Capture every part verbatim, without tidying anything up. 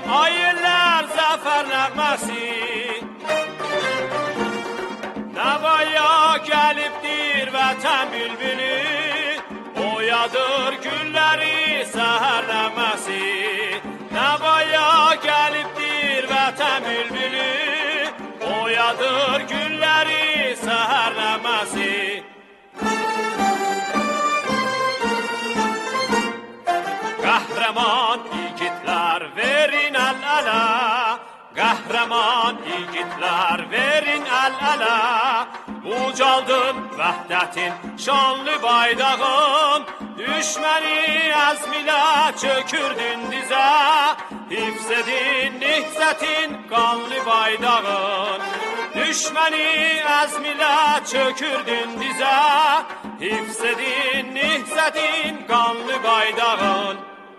ayırlar zafer nəğməsi. Nəvaya gəlibdir vətən bülbülü, oyadır gülləri səhər nəğməsi. Nəvaya gəlibdir vətən bülbülü, oyadır gülləri səhər nəğməsi. Qəhrəman igidlər verin əl-ələ, qəhrəman igidlər verin əl-ələ. Ucaldın vəhdətin şanlı baydağın, düşməni əzm ilə çökürdün dizə. Hifz edin nihzətin qanlı baydağın, düşməni əzm ilə çökürdün dizə. Hifz edin nihzətin qanlı baydağın.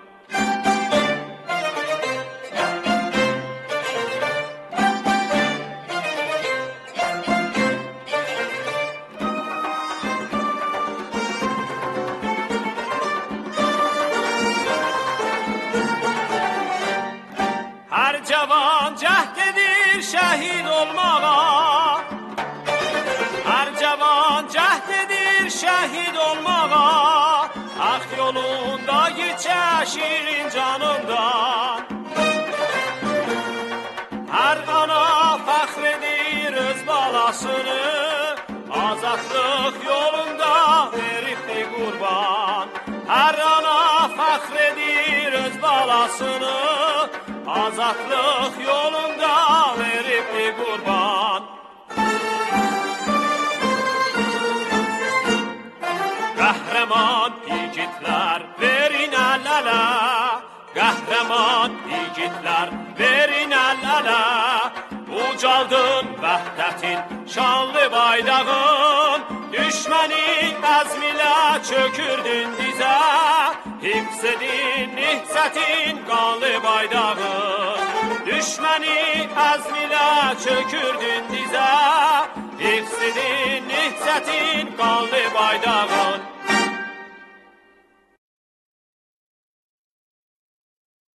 Hər cavan cəhd edir şəhid olmağa, hər cavan cəhd edir şəhid olmağa. Haq yolunda keçər şirin canından, hər ana fəxr edir öz balasını, azadlıq yolunda veribdi qurban. Hər ana fəxr edir öz balasını, azadlıq yolunda veribdi qurban. Qəhrəman igidlər verin əl-ələ, qəhrəman igidlər verin əl-ələ. Ucaldın vəhdətin şanlı baydağın, düşməni əzm ilə çökürdün dizə. Hifz edin nihzətin qanlı baydağın, düşməni əzm ilə çökürdün dizə. Hifz edin nihzətin qanlı baydağın.